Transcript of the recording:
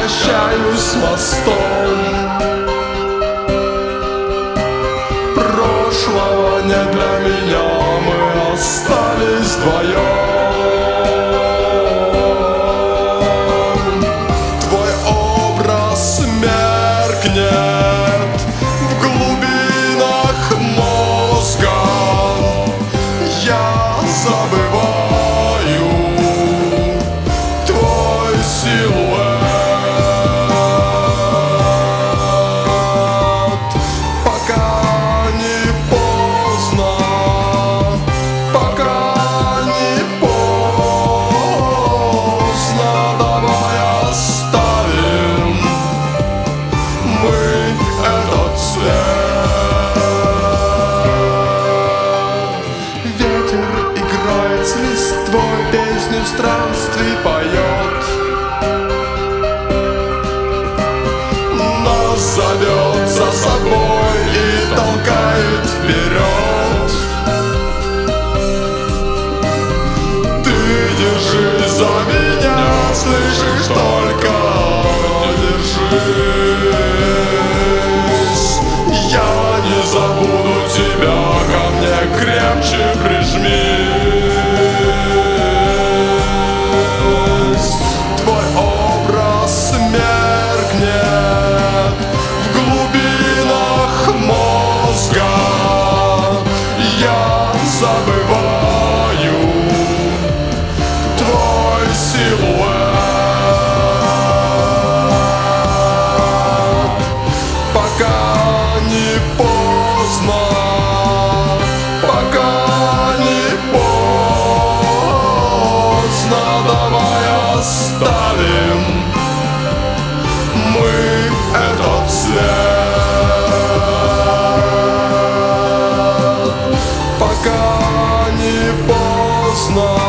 прощаюсь с мостом. Прошлого нет для меня, мы остались вдвоем. Твой образ меркнет в глубинах мозга. Я забываю твой силуэт. Пока не поздно, пока не поздно, давай оставим мы этот цвет. Ветер играет с листвой, песню странствий поет, нас зовет за собой и толкает вперед. Ты держись за меня, слышишь, только держись. Я не забуду тебя, ко мне крепче прижмись. Твой образ меркнет в глубинах мозга. Я забываю твой силуэт. Пока не поздно, пока не поздно, давай оставим мы этот цвет. Пока не поздно.